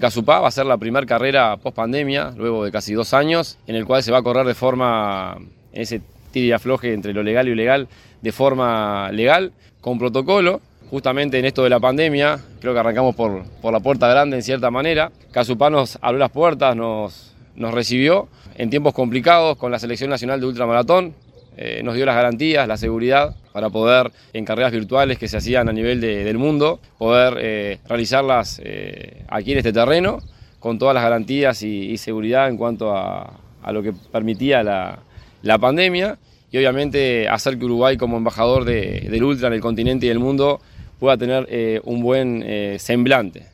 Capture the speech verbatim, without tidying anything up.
Casupá va a ser la primera carrera post pandemia, luego de casi dos años, en el cual se va a correr de forma, en ese tira y afloje entre lo legal y lo ilegal, de forma legal, con protocolo. Justamente en esto de la pandemia, creo que arrancamos por, por la puerta grande en cierta manera. Casupá nos abrió las puertas, nos, nos recibió en tiempos complicados con la Selección Nacional de Ultramaratón. Eh, nos dio las garantías, la seguridad para poder, en carreras virtuales que se hacían a nivel de, del mundo, poder eh, realizarlas eh, aquí en este terreno, con todas las garantías y, y seguridad en cuanto a, a lo que permitía la, la pandemia, y obviamente hacer que Uruguay, como embajador de, del ultra en el continente y el mundo, pueda tener eh, un buen eh, semblante.